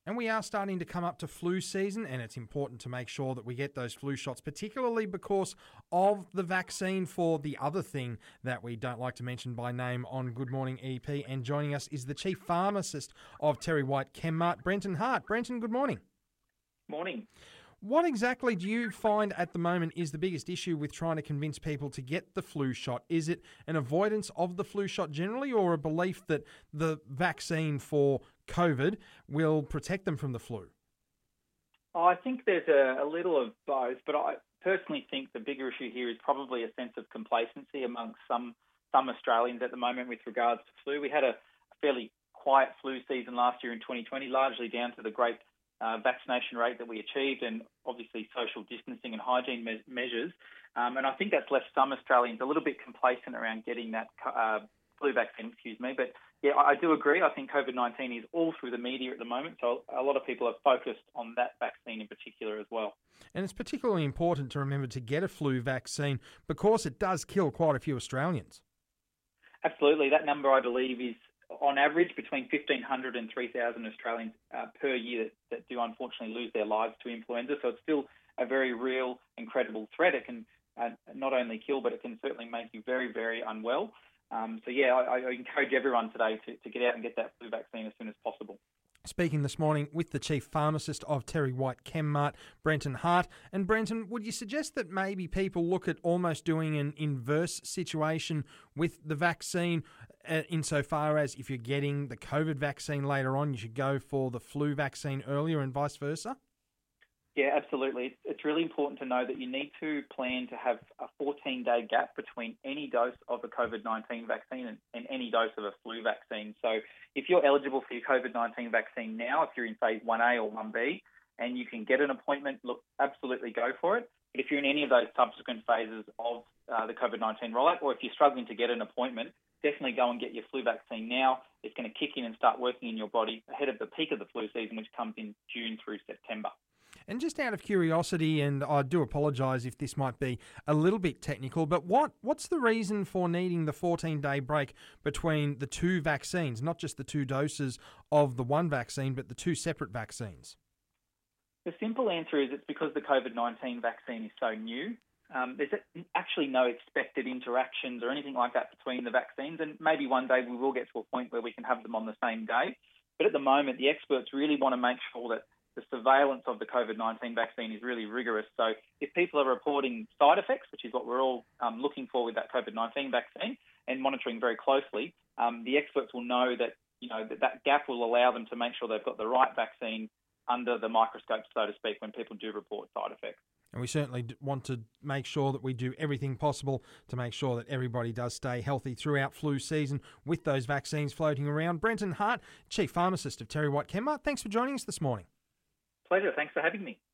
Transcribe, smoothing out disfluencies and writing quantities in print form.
And we are starting to come up to flu season, and it's important to make sure that we get those flu shots, particularly because of the vaccine for the other thing that we don't like to mention by name on Good Morning EP. And joining us is the Chief Pharmacist of TerryWhite Chemmart, Brenton Hart. Brenton, good morning. Morning. What exactly do you find at the moment is the biggest issue with trying to convince people to get the flu shot? Is it an avoidance of the flu shot generally, or a belief that the vaccine for COVID will protect them from the flu? I think there's a little of both, but I personally think the bigger issue here is probably a sense of complacency amongst some Australians at the moment with regards to flu. We had a fairly quiet flu season last year in 2020, largely down to the great vaccination rate that we achieved and obviously social distancing and hygiene measures. And I think that's left some Australians a little bit complacent around getting that flu vaccine, But yeah, I do agree. I think COVID-19 is all through the media at the moment. So a lot of people are focused on that vaccine in particular as well. And it's particularly important to remember to get a flu vaccine because it does kill quite a few Australians. Absolutely. That number, I believe, is on average between 1,500 and 3,000 Australians per year that do unfortunately lose their lives to influenza. So it's still a very real and credible threat. It can not only kill, but it can certainly make you very, very unwell. I encourage everyone today to get out and get that flu vaccine as soon as possible. Speaking this morning with the Chief Pharmacist of TerryWhite Chemmart, Brenton Hart. And Brenton, would you suggest that maybe people look at almost doing an inverse situation with the vaccine insofar as if you're getting the COVID vaccine later on, you should go for the flu vaccine earlier and vice versa? Yeah, absolutely. It's really important to know that you need to plan to have a 14-day gap between any dose of a COVID-19 vaccine and any dose of a flu vaccine. So if you're eligible for your COVID-19 vaccine now, if you're in phase 1A or 1B, and you can get an appointment, look, absolutely go for it. But if you're in any of those subsequent phases of the COVID-19 rollout, or if you're struggling to get an appointment, definitely go and get your flu vaccine now. It's going to kick in and start working in your body ahead of the peak of the flu season, which comes in June through September. And just out of curiosity, and I do apologise if this might be a little bit technical, but what's the reason for needing the 14-day break between the two vaccines, not just the two doses of the one vaccine, but the two separate vaccines? The simple answer is it's because the COVID-19 vaccine is so new. There's actually no expected interactions or anything like that between the vaccines, and maybe one day we will get to a point where we can have them on the same day. But at the moment, the experts really want to make sure that the surveillance of the COVID-19 vaccine is really rigorous. So if people are reporting side effects, which is what we're all looking for with that COVID-19 vaccine and monitoring very closely, the experts will know that that gap will allow them to make sure they've got the right vaccine under the microscope, so to speak, when people do report side effects. And we certainly want to make sure that we do everything possible to make sure that everybody does stay healthy throughout flu season with those vaccines floating around. Brenton Hart, Chief Pharmacist of TerryWhite Chemmart, thanks for joining us this morning. Pleasure. Thanks for having me.